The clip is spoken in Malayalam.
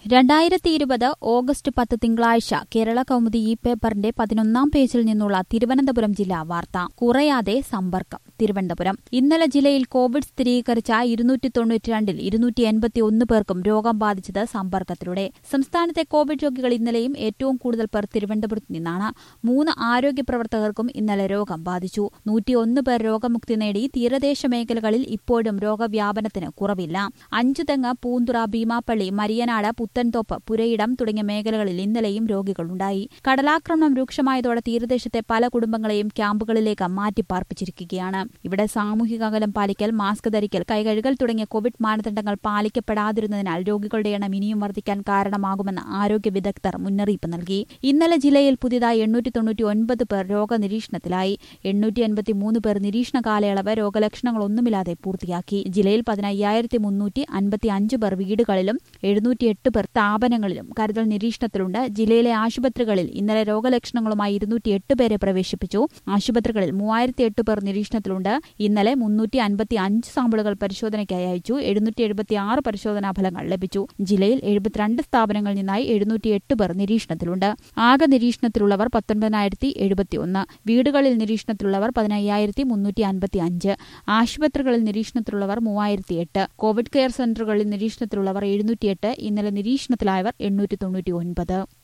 2020 ഓഗസ്റ്റ് 10 തിങ്കളാഴ്ച കേരള കൗമുദി ഈ പേപ്പറിന്റെ 11-ാം പേജിൽ നിന്നുള്ള തിരുവനന്തപുരം ജില്ലാ വാർത്ത. കുറയാതെ സമ്പർക്കം. തിരുവനന്തപുരം. ഇന്നലെ ജില്ലയിൽ കോവിഡ് സ്ഥിരീകരിച്ച 292-ൽ 281 പേർക്കും രോഗം ബാധിച്ചത് സമ്പർക്കത്തിലൂടെ. സംസ്ഥാനത്തെ കോവിഡ് രോഗികൾ ഇന്നലെയും ഏറ്റവും കൂടുതൽ പേർ തിരുവനന്തപുരത്ത് നിന്നാണ്. 3 ആരോഗ്യ പ്രവർത്തകർക്കും ഇന്നലെ രോഗം ബാധിച്ചു. 101 പേർ രോഗമുക്തി നേടി. തീരദേശ മേഖലകളിൽ ഇപ്പോഴും രോഗവ്യാപനത്തിന് കുറവില്ല. അഞ്ചുതെങ്ങ്, പൂന്തുറ, ഭീമാപ്പള്ളി, മരിയനാട്, പുത്തൻതോപ്പ്, പുരയിടം തുടങ്ങിയ മേഖലകളിൽ ഇന്നലെയും രോഗികളുണ്ടായി. കടലാക്രമണം രൂക്ഷമായതോടെ തീരദേശത്തെ പല കുടുംബങ്ങളെയും ക്യാമ്പുകളിലേക്ക് മാറ്റിപ്പാർപ്പിച്ചിരിക്കുകയാണ്. ഇവിടെ സാമൂഹിക അകലം പാലിക്കൽ, മാസ്ക് ധരിക്കൽ, കൈകഴുകൽ തുടങ്ങിയ കോവിഡ് മാനദണ്ഡങ്ങൾ പാലിക്കപ്പെടാതിരുന്നതിനാൽ രോഗികളുടെ എണ്ണം ഇനിയും വർദ്ധിക്കാൻ കാരണമാകുമെന്ന് ആരോഗ്യ വിദഗ്ധർ മുന്നറിയിപ്പ് നൽകി. ഇന്നലെ ജില്ലയിൽ പുതിയതായി 899 പേർ രോഗനിരീക്ഷണത്തിലായി. 883 പേർ നിരീക്ഷണ കാലയളവ് രോഗലക്ഷണങ്ങളൊന്നുമില്ലാതെ പൂർത്തിയാക്കി. ജില്ലയിൽ 15,355 പേർ വീടുകളിലും 708 പേർ സ്ഥാപനങ്ങളിലും കരുതൽ നിരീക്ഷണത്തിലുണ്ട്. ജില്ലയിലെ ആശുപത്രികളിൽ ഇന്നലെ രോഗലക്ഷണങ്ങളുമായി 208 പേരെ പ്രവേശിപ്പിച്ചു. ആശുപത്രികളിൽ 3008 പേർ നിരീക്ഷണത്തിലുണ്ട്. ഇന്നലെ 355 സാമ്പിളുകൾ പരിശോധനയ്ക്കായി അയച്ചു. 776 പരിശോധനാ ഫലങ്ങൾ ലഭിച്ചു. ജില്ലയിൽ 72 സ്ഥാപനങ്ങളിൽ നിന്നായി 708 പേർ നിരീക്ഷണത്തിലുണ്ട്. ആകെ നിരീക്ഷണത്തിലുള്ളവർ 19,071. വീടുകളിൽ നിരീക്ഷണത്തിലുള്ളവർ 15,355. ആശുപത്രികളിൽ നിരീക്ഷണത്തിലുള്ളവർ 3008. Covid care സെന്ററുകളിൽ നിരീക്ഷണത്തിലുള്ളവർ 708. ഇന്നലെ നിരീക്ഷണത്തിലായവർ 899.